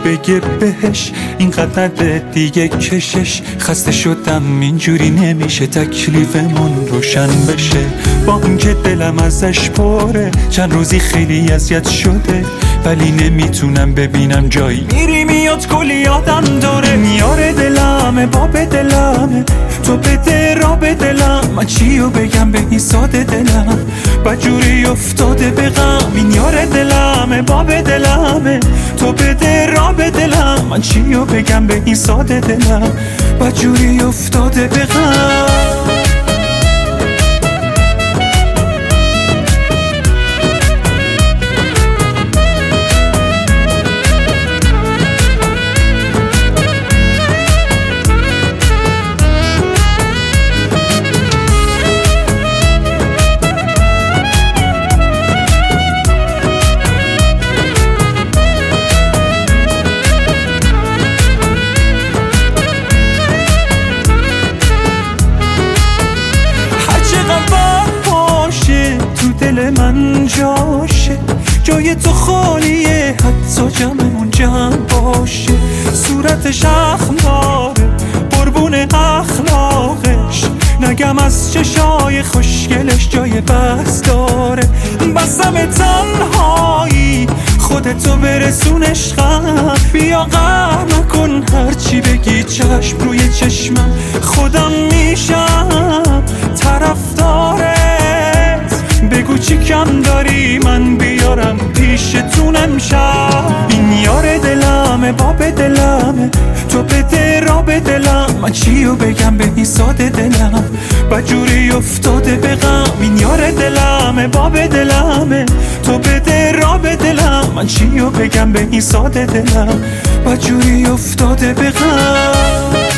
بگه بهش اینقدر دیگه کشش. خسته شدم اینجوری نمیشه تکلیفمون روشن بشه. با اینکه دلم ازش پره چند روزی خیلی اذیت شده، ولی نمیتونم ببینم جایی میری میاد کلی یادم داره. میاره دلمه باب دلمه، تو بده را به دلم، من چیو بگم به این ساده دلم بجوری افتاده به غم. این یار دلمه باب دلمه، تو بده را به دلم، من چیو بگم به این ساده دلم بجوری افتاده به غم. دل من جاشه جای تو خالیه، حتی جمعمون جمع باشه. صورتش اخماره قربون اخلاقش، نگم از چشای خوشگلش جای بس داره. بسم تنهایی خودتو برسون عشقم، بیا غم نکن هرچی بگی چشم روی چشمم. خودم میشم طرفدارت، بگو چی کم داری من بیارم پیشتون امشب. این یار دلمه باب دلمه، تو بده را به دلم، من چیو بگم به این ساده دلم بجوری افتاده به غم. این یار دلمه باب دلمه، تو بده را به دلم، من چیو بگم به این ساده دلم بجوری افتاده به غم.